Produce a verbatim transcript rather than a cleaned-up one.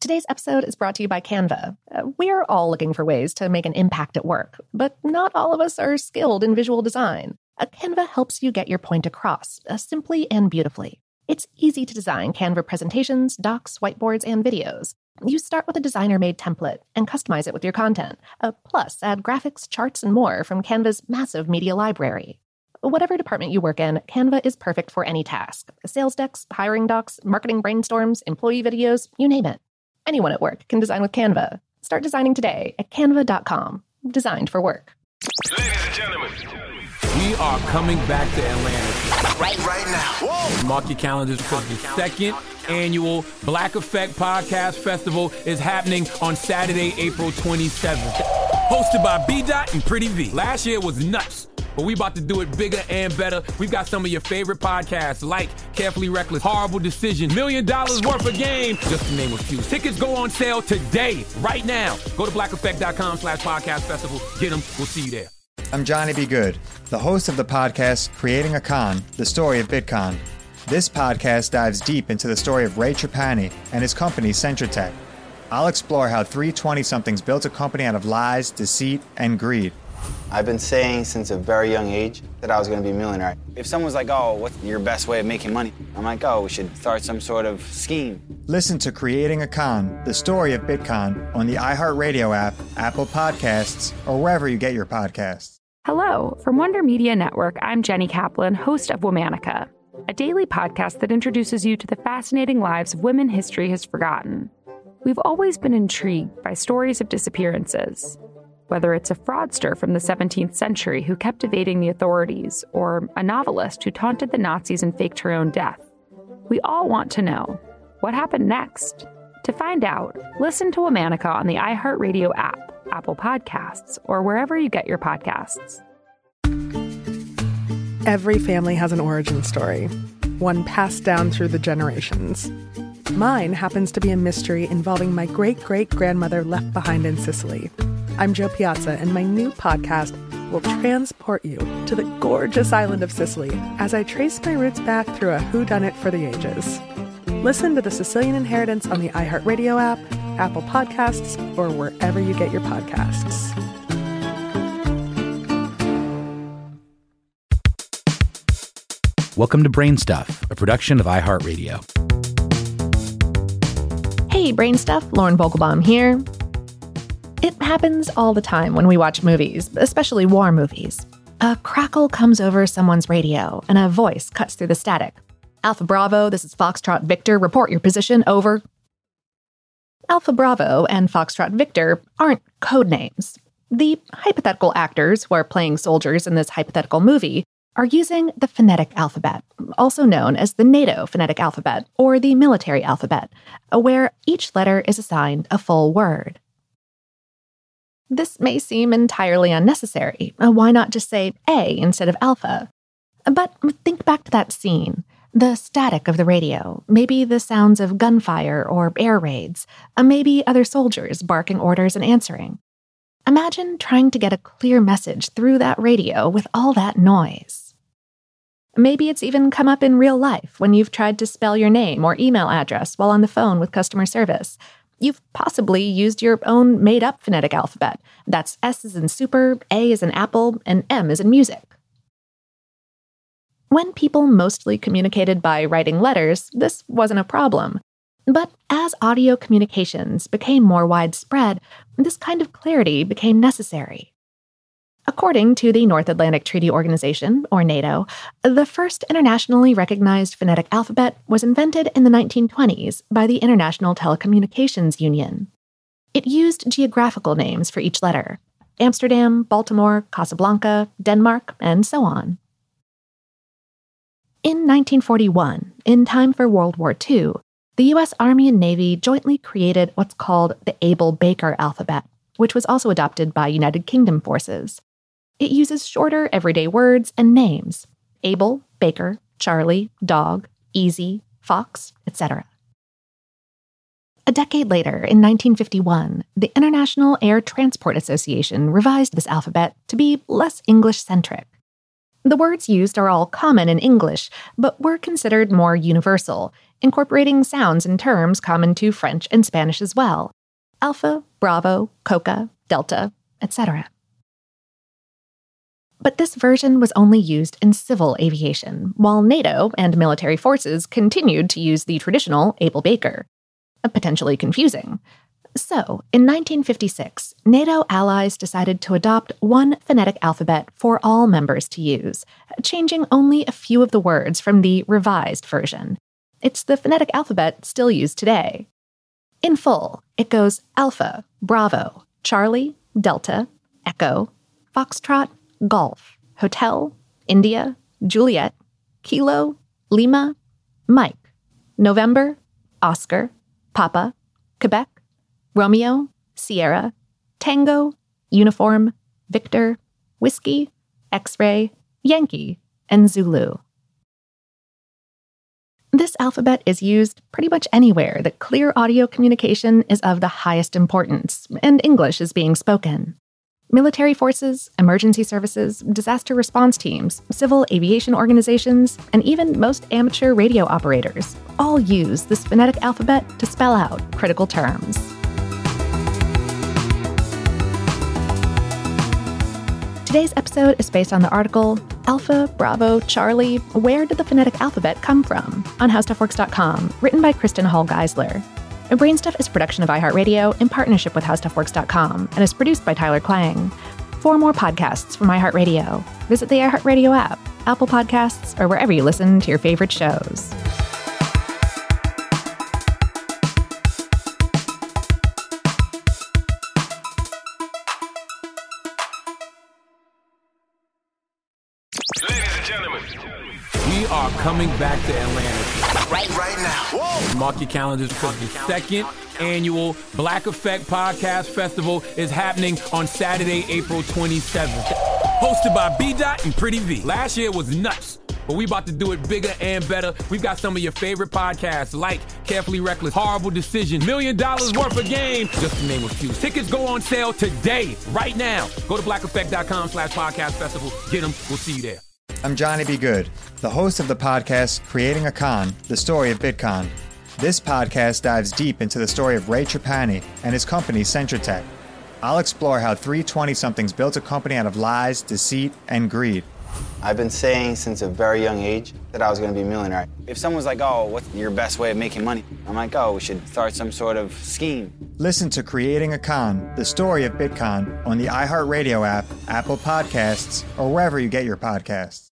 Today's episode is brought to you by Canva. Uh, we're all looking for ways to make an impact at work, but not all of us are skilled in visual design. Uh, Canva helps you get your point across, uh, simply and beautifully. It's easy to design Canva presentations, docs, whiteboards, and videos. You start with a designer-made template and customize it with your content. Uh, plus, add graphics, charts, and more from Canva's massive media library. Whatever department you work in, Canva is perfect for any task. Sales decks, hiring docs, marketing brainstorms, employee videos, you name it. Anyone at work can design with Canva. Start designing today at canva dot com. Designed for work. Ladies and gentlemen, we are coming back to Atlanta. Right, right now. Whoa. Mark your calendars because the second annual Black Effect Podcast Festival is happening on Saturday, April twenty-seventh. Hosted by B-Dot and Pretty V. Last year was nuts, but we about to do it bigger and better. We've got some of your favorite podcasts like Carefully Reckless, Horrible Decision, Million Dollars Worth of Game, just to name a few. Tickets go on sale today, right now. Go to black effect dot com slash podcast festival. Get them. We'll see you there. I'm Johnny B. Good, the host of the podcast Creating a Con, the story of Bitcoin. This podcast dives deep into the story of Ray Trapani and his company Centratech. I'll explore how three twenty-somethings built a company out of lies, deceit, and greed. I've been saying since a very young age that I was going to be a millionaire. If someone's like, oh, what's your best way of making money? I'm like, oh, we should start some sort of scheme. Listen to Creating a Con, the story of Bitcoin, on the iHeartRadio app, Apple Podcasts, or wherever you get your podcasts. Hello. From Wonder Media Network, I'm Jenny Kaplan, host of Womanica, a daily podcast that introduces you to the fascinating lives of women history has forgotten. We've always been intrigued by stories of disappearances. Whether it's a fraudster from the seventeenth century who kept evading the authorities, or a novelist who taunted the Nazis and faked her own death, we all want to know, what happened next? To find out, listen to Womanica on the iHeartRadio app, Apple Podcasts, or wherever you get your podcasts. Every family has an origin story, one passed down through the generations. Mine happens to be a mystery involving my great-great-grandmother left behind in Sicily. I'm Jo Piazza, and my new podcast will transport you to the gorgeous island of Sicily as I trace my roots back through a whodunit for the ages. Listen to The Sicilian Inheritance on the iHeartRadio app, Apple Podcasts, or wherever you get your podcasts. Welcome to Brain Stuff, a production of iHeartRadio. Hey, Brain Stuff, Lauren Vogelbaum here. It happens all the time when we watch movies, especially war movies. A crackle comes over someone's radio, and a voice cuts through the static. Alpha Bravo, this is Foxtrot Victor. Report your position, over. Alpha Bravo and Foxtrot Victor aren't code names. The hypothetical actors who are playing soldiers in this hypothetical movie are using the phonetic alphabet, also known as the NATO phonetic alphabet or the military alphabet, where each letter is assigned a full word. This may seem entirely unnecessary. Why not just say A instead of Alpha? But think back to that scene. The static of the radio, maybe the sounds of gunfire or air raids, maybe other soldiers barking orders and answering. Imagine trying to get a clear message through that radio with all that noise. Maybe it's even come up in real life when you've tried to spell your name or email address while on the phone with customer service. You've possibly used your own made-up phonetic alphabet. That's S as in super, A as in apple, and M as in music. When people mostly communicated by writing letters, this wasn't a problem. But as audio communications became more widespread, this kind of clarity became necessary. According to the North Atlantic Treaty Organization, or NATO, the first internationally recognized phonetic alphabet was invented in the nineteen twenties by the International Telecommunications Union. It used geographical names for each letter: Amsterdam, Baltimore, Casablanca, Denmark, and so on. In nineteen forty-one, in time for World War Two, the U S Army and Navy jointly created what's called the Able-Baker alphabet, which was also adopted by United Kingdom forces. It uses shorter everyday words and names: Able, Baker, Charlie, Dog, Easy, Fox, et cetera. A decade later, in nineteen fifty-one, the International Air Transport Association revised this alphabet to be less English-centric. The words used are all common in English, but were considered more universal, incorporating sounds and terms common to French and Spanish as well. Alpha, Bravo, Coca, Delta, et cetera. But this version was only used in civil aviation, while NATO and military forces continued to use the traditional Able Baker. Potentially confusing. So, in nineteen fifty-six, NATO allies decided to adopt one phonetic alphabet for all members to use, changing only a few of the words from the revised version. It's the phonetic alphabet still used today. In full, it goes Alpha, Bravo, Charlie, Delta, Echo, Foxtrot, Golf, Hotel, India, Juliet, Kilo, Lima, Mike, November, Oscar, Papa, Quebec, Romeo, Sierra, Tango, Uniform, Victor, Whiskey, X-Ray, Yankee, and Zulu. This alphabet is used pretty much anywhere that clear audio communication is of the highest importance and English is being spoken. Military forces, emergency services, disaster response teams, civil aviation organizations, and even most amateur radio operators all use this phonetic alphabet to spell out critical terms. Today's episode is based on the article, Alpha, Bravo, Charlie, Where Did the Phonetic Alphabet Come From? On how stuff works dot com, written by Kristen Hall Geisler. Brainstuff is a production of iHeartRadio in partnership with how stuff works dot com and is produced by Tyler Klang. For more podcasts from iHeartRadio, visit the iHeartRadio app, Apple Podcasts, or wherever you listen to your favorite shows. Ladies and gentlemen, We are coming back to Atlanta. right, right now. Whoa. Mark your calendars because the second annual Black Effect Podcast Festival is happening on Saturday, April twenty-seventh. Hosted by B-Dot and Pretty V. Last year was nuts, but we about to do it bigger and better. We've got some of your favorite podcasts like Carefully Reckless, Horrible Decision, Million Dollars Worth of Game, just to name a few. Tickets go on sale today, right now. Go to black effect dot com slash podcast festival. Get them. We'll see you there. I'm Johnny B. Good, the host of the podcast Creating a Con, the story of Bitcon. This podcast dives deep into the story of Ray Trapani and his company Centratech. I'll explore how three twenty-somethings built a company out of lies, deceit, and greed. I've been saying since a very young age that I was going to be a millionaire. If someone's like, oh, what's your best way of making money? I'm like, oh, we should start some sort of scheme. Listen to Creating a Con, the story of Bitcon, on the iHeartRadio app, Apple Podcasts, or wherever you get your podcasts.